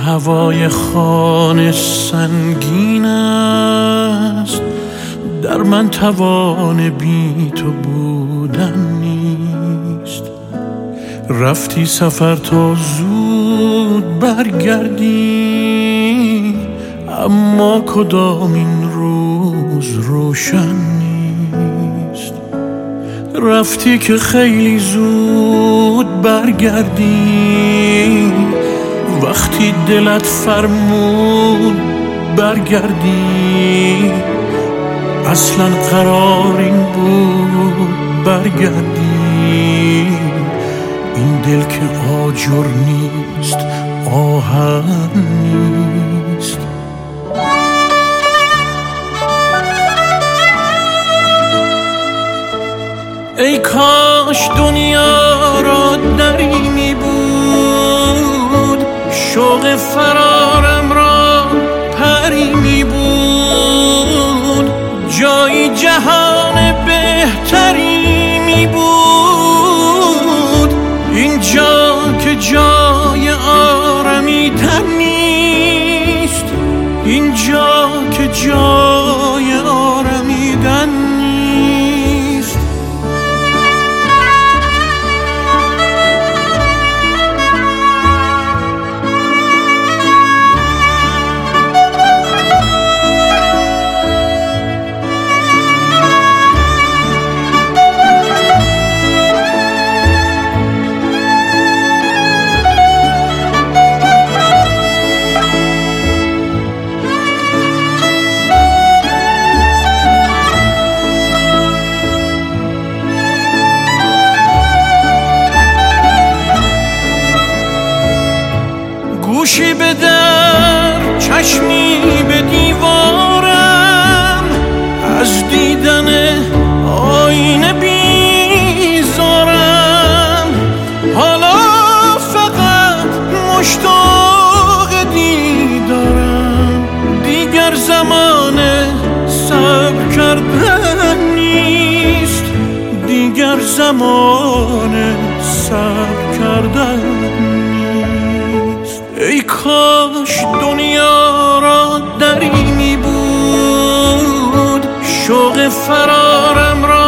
هوای خانه سنگین است، در من توان بی تو بودن نیست. رفتی سفر تا زود برگردی، اما کدام این روز روشن نیست. رفتی که خیلی زود برگردی، وقتی دلت فرمود برگردی. اصلا قرار این بود برگردی، این دل که آجر نیست آهن نیست. ای کاش دنیا را دری می بود، شوق فرارم را پری می بود، جایی جهان بهتری می بود. اینجا که جای آرمیدن نیست، اینجا که جای آرمیدن نیست. گوشی به در، چشمی به دیوارم، از دیدن آینه بیزارم. حالا فقط مشتاق دیدارم، دیگر زمان صبر کردن نیست، دیگر زمان صبر کردن نیست. ای کاش دنیا را دری می بود، شوق فرارم را